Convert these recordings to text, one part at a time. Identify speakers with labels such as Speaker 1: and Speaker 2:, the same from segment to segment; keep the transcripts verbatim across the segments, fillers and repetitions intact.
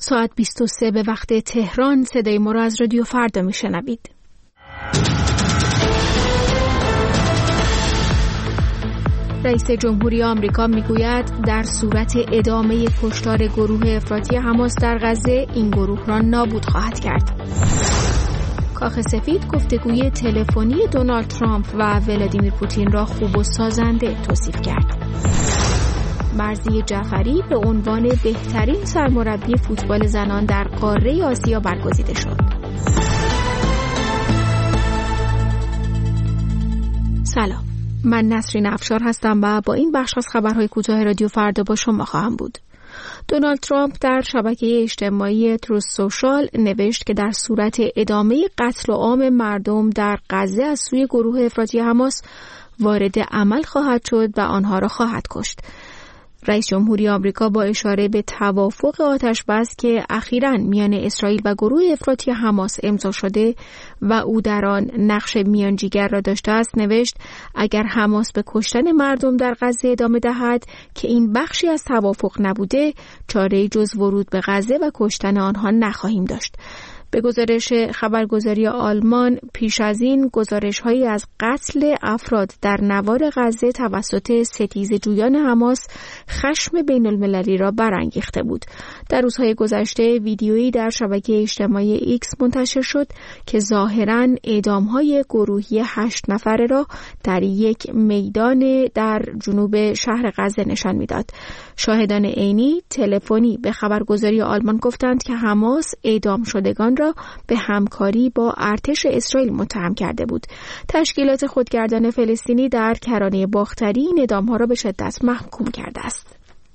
Speaker 1: ساعت بیست و سه به وقت تهران. صدای ما را از رادیو فردا میشنوید. رئیس جمهوری آمریکا میگوید در صورت ادامه کشتار گروه افراطی حماس در غزه این گروه را نابود خواهد کرد. کاخ سفید گفتگوی تلفنی دونالد ترامپ و ولادیمیر پوتین را خوب و سازنده توصیف کرد. مرضیه جعفری به عنوان بهترین سرمربی فوتبال زنان در قاره آسیا برگزیده شد. سلام، من نسرین افشار هستم و با این بخش از خبرهای کوتاه رادیو فردا با شما خواهم بود. دونالد ترامپ در شبکه اجتماعی تروث سوشال نوشت که در صورت ادامه قتل عام مردم در غزه از سوی گروه افراطی حماس وارد عمل خواهد شد و آنها را خواهد کشت. رئیس جمهوری آمریکا با اشاره به توافق آتش‌بس که اخیراً میان اسرائیل و گروه افراطی حماس امضا شده و او در آن نقش میانجیگر را داشته است نوشت اگر حماس به کشتن مردم در غزه ادامه دهد که این بخشی از توافق نبوده، چاره‌ای جز ورود به غزه و کشتن آنها نخواهیم داشت. به گزارش خبرگزاری آلمان پیش از این گزارش‌هایی از قتل افراد در نوار غزه توسط ستیزجویان حماس خشم بین‌المللی را برانگیخته بود. در روزهای گذشته ویدیویی در شبکه اجتماعی ایکس منتشر شد که ظاهراً اعدام‌های گروهی هشت نفره را در یک میدان در جنوب شهر غزه نشان می‌داد. شاهدان عینی تلفنی به خبرگزاری آلمان گفتند که حماس اعدام شدگان را به همکاری با ارتش اسرائیل متهم کرده بود. تشکیلات خودگردان فلسطینی در کرانه باختری این اعدام‌ها را به شدت محکوم کرده است.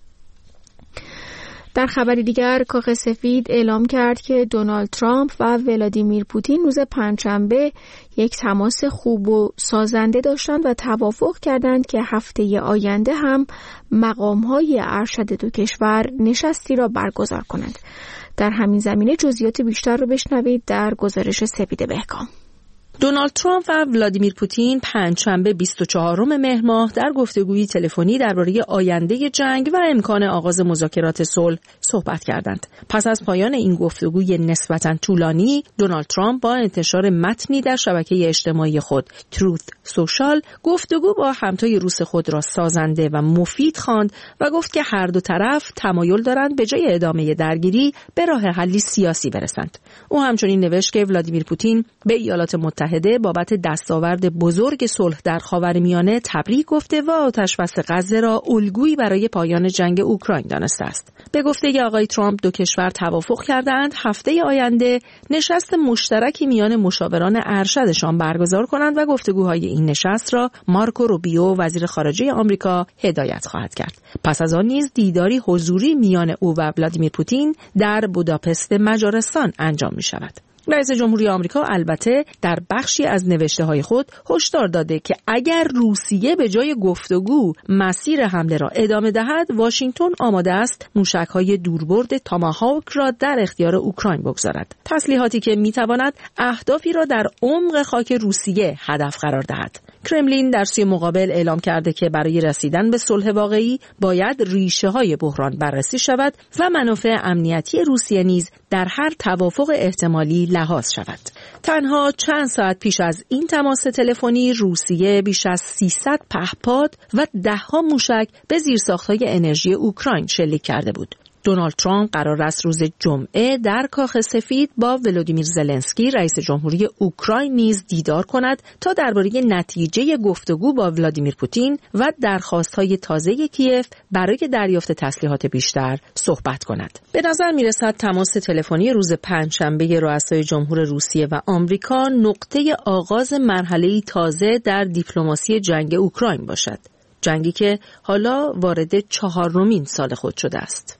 Speaker 1: در خبری دیگر کاخ سفید اعلام کرد که دونالد ترامپ و ولادیمیر پوتین روز پنجشنبه یک تماس خوب و سازنده داشتند و توافق کردند که هفته آینده هم مقام‌های ارشد دو کشور نشستی را برگزار کنند. در همین زمینه جزئیات بیشتر رو بشنوید در گزارش سپیده بهکام.
Speaker 2: دونالد ترامپ و ولادیمیر پوتین پنجشنبه بیست و چهارم مهر ماه در گفتگوی تلفنی درباره آینده جنگ و امکان آغاز مذاکرات صلح صحبت کردند. پس از پایان این گفتگوی نسبتاً طولانی، دونالد ترامپ با انتشار متنی در شبکه اجتماعی خود تروث سوشال گفتگو با همتای روس خود را سازنده و مفید خواند و گفت که هر دو طرف تمایل دارند به جای ادامه درگیری به راه حلی سیاسی برسند. او همچنین نوشت که ولادیمیر پوتین به ایالات متحده بابت دستاورد بزرگ صلح در خاورمیانه تبریک گفته و آتش‌بس غزه را الگویی برای پایان جنگ اوکراین دانسته است. به گفته آقای ترامپ دو کشور توافق کردند هفته آینده نشست مشترکی میان مشاوران ارشدشان برگزار کنند و گفتگوهای این نشست را مارکو روبیو وزیر خارجه آمریکا هدایت خواهد کرد. پس از آن نیز دیداری حضوری میان او و ولادیمیر پوتین در بوداپست مجارستان انجام می شود. رئیس جمهوری آمریکا البته در بخشی از نوشته‌های خود هشدار داده که اگر روسیه به جای گفتگو مسیر حمله را ادامه دهد، واشنگتن آماده است موشک‌های دوربرد تاماهاوک را در اختیار اوکراین بگذارد. تسلیحاتی که می‌تواند اهدافی را در عمق خاک روسیه هدف قرار دهد. کرملین در سوی مقابل اعلام کرده که برای رسیدن به صلح واقعی باید ریشه‌های بحران بررسی شود و منافع امنیتی روسیه نیز در هر توافق احتمالی لحاظ شود. تنها چند ساعت پیش از این تماس تلفنی روسیه بیش از سیصد پهپاد و ده‌ها موشک به زیرساخت‌های انرژی اوکراین شلیک کرده بود. دونالد ترامپ قرار است روز جمعه در کاخ سفید با ولادیمیر زلنسکی رئیس جمهوری اوکراین نیز دیدار کند تا درباره نتیجه گفتگو با ولادیمیر پوتین و درخواست‌های تازه کیف برای دریافت تسلیحات بیشتر صحبت کند. به نظر می‌رسد تماس تلفنی روز پنجشنبه رؤسای جمهور روسیه و آمریکا نقطه آغاز مرحله‌ای تازه در دیپلماسی جنگ اوکراین باشد. جنگی که حالا وارد چهارمین سال خود شده است.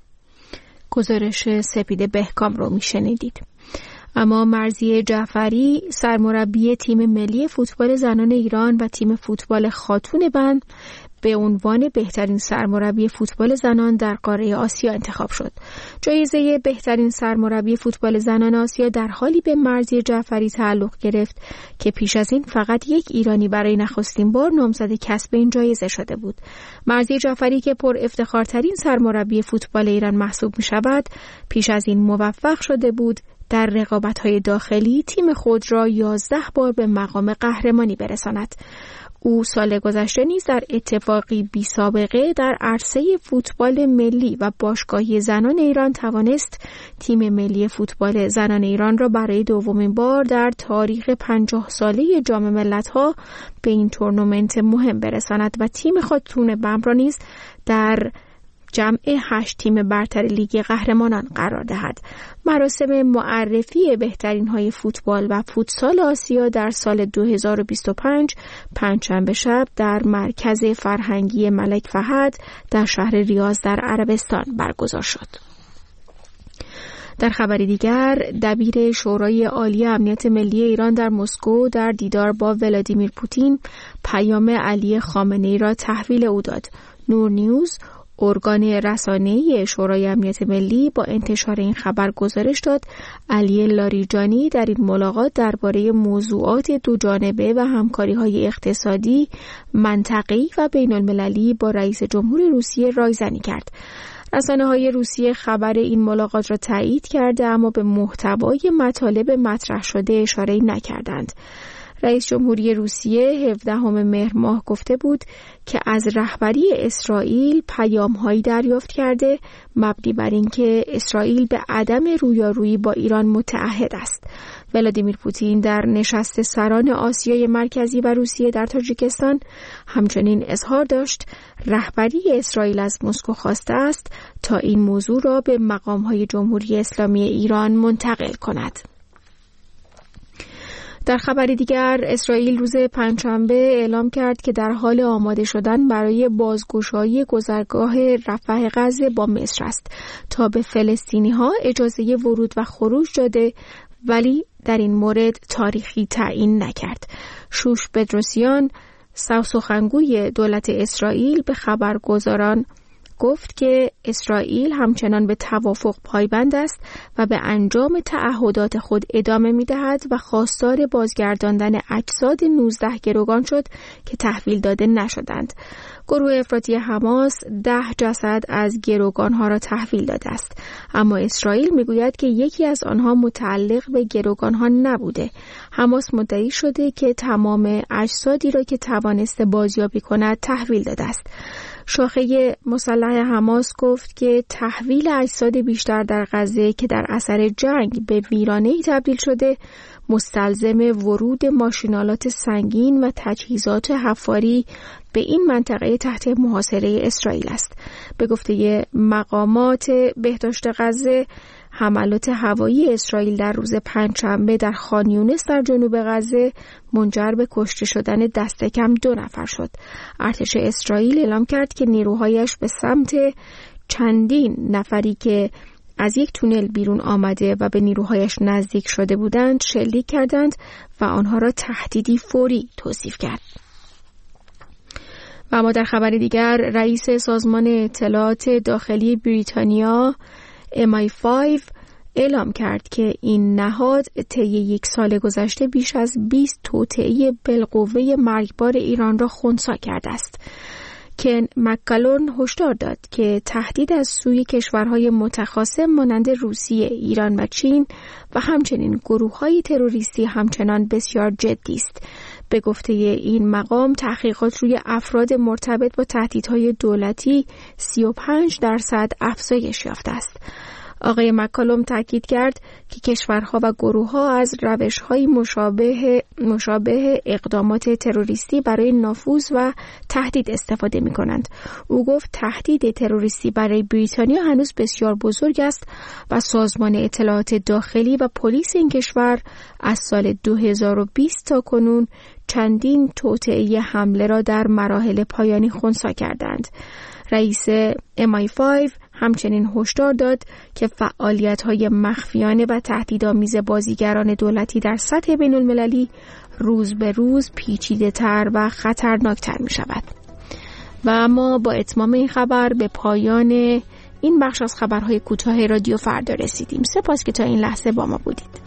Speaker 1: گزارش سپیده بهکام رو میشنیدید. اما مرضیه جعفری سرمربی تیم ملی فوتبال زنان ایران و تیم فوتبال خاتون بن به عنوان بهترین سرمربی فوتبال زنان در قاره آسیا انتخاب شد. جایزه بهترین سرمربی فوتبال زنان آسیا در حالی به مرضیه جعفری تعلق گرفت که پیش از این فقط یک ایرانی برای نخستین بار نامزد کسب این جایزه شده بود. مرضیه جعفری که پر افتخارترین سرمربی فوتبال ایران محسوب می شود، پیش از این موفق شده بود در رقابت‌های داخلی تیم خود را یازده بار به مقام قهرمانی برساند. او سال گذشته نیز در اتفاقی بی سابقه در عرصه فوتبال ملی و باشگاهی زنان ایران توانست تیم ملی فوتبال زنان ایران را برای دومین بار در تاریخ پنجاه ساله جام ملت‌ها به این تورنمنت مهم برساند و تیم خاتون بم را نیز در جمع هشت تیم برتر لیگ قهرمانان قرار دهد. مراسم معرفی بهترین های فوتبال و فوتسال آسیا در سال دو هزار و بیست و پنج پنجشنبه شب در مرکز فرهنگی ملک فهد در شهر ریاض در عربستان برگزار شد. در خبری دیگر، دبیر شورای عالی امنیت ملی ایران در مسکو در دیدار با ولادیمیر پوتین پیام علی خامنه‌ای را تحویل او داد. نور نیوز، ارگان رسانه‌ای شورای امنیت ملی، با انتشار این خبر گزارش داد علی لاریجانی در این ملاقات درباره موضوعات دوجانبه و همکاری‌های اقتصادی، منطقه‌ای و بین‌المللی با رئیس جمهور روسیه رایزنی کرد. رسانه‌های روسیه خبر این ملاقات را تایید کرده اما به محتوای مطالب مطرح شده اشاره‌ای نکردند. رئیس جمهوری روسیه هفدهم مهر ماه گفته بود که از رهبری اسرائیل پیام‌هایی دریافت کرده مبنی بر اینکه اسرائیل به عدم رویارویی با ایران متعهد است. ولادیمیر پوتین در نشست سران آسیای مرکزی و روسیه در تاجیکستان همچنین اظهار داشت رهبری اسرائیل از مسکو خواسته است تا این موضوع را به مقام‌های جمهوری اسلامی ایران منتقل کند. در خبری دیگر، اسرائیل روز پنجشنبه اعلام کرد که در حال آماده شدن برای بازگشایی گذرگاه رفح غزه با مصر است تا به فلسطینی‌ها اجازه ورود و خروج داده، ولی در این مورد تاریخی تعیین نکرد. شوش بدروسیان، سخنگوی دولت اسرائیل، به خبرگزاران گفت که اسرائیل همچنان به توافق پایبند است و به انجام تعهدات خود ادامه می‌دهد و خواستار بازگرداندن اجساد نوزده گروگان شد که تحویل داده نشدند. گروه افراطی حماس ده جسد از گروگان‌ها را تحویل داده است، اما اسرائیل می‌گوید که یکی از آنها متعلق به گروگان‌ها نبوده. حماس مدعی شده که تمام اجسادی را که توانسته بازیابی کند تحویل داده است. شاخه مسلح حماس گفت که تحویل اجساد بیشتر در غزه که در اثر جنگ به ویرانه‌ای تبدیل شده مستلزم ورود ماشینالات سنگین و تجهیزات حفاری به این منطقه تحت محاصره اسرائیل است. به گفته مقامات بهداشت غزه، حملات هوایی اسرائیل در روز پنجشنبه در خان یونس در جنوب غزه منجر به کشته شدن دست کم دو نفر شد. ارتش اسرائیل اعلام کرد که نیروهایش به سمت چندین نفری که از یک تونل بیرون آمده و به نیروهایش نزدیک شده بودند شلیک کردند و آنها را تهدیدی فوری توصیف کرد. و اما در خبر دیگر، رئیس سازمان اطلاعات داخلی بریتانیا ام آی پنج اعلام کرد که این نهاد طی یک سال گذشته بیش از بیست توطئه بالقوه مرگبار ایران را خنثی کرده است. کن مک‌کالون هشدار داد که تهدید از سوی کشورهای متخاصم مانند روسیه، ایران و چین و همچنین گروه‌های تروریستی همچنان بسیار جدی است. به گفته این مقام، تحقیقات روی افراد مرتبط با تهدیدهای دولتی سی و پنج درصد افزایش یافته است. آقای مکالوم تاکید کرد که کشورها و گروه‌ها از روش‌های مشابه مشابه اقدامات تروریستی برای نفوذ و تهدید استفاده می‌کنند. او گفت تهدید تروریستی برای بریتانیا هنوز بسیار بزرگ است و سازمان اطلاعات داخلی و پلیس این کشور از سال دو هزار و بیست تا کنون چندین توطئه حمله را در مراحل پایانی خنثی کردند. رئیس ام آی پنج همچنین هشدار داد که فعالیت‌های مخفیانه و تهدیدآمیز بازیگران دولتی در سطح بین‌المللی روز به روز پیچیده‌تر و خطرناکتر می‌شود. و اما با اتمام این خبر به پایان این بخش از خبرهای کوتاه رادیو فردا رسیدیم. سپاس که تا این لحظه با ما بودید.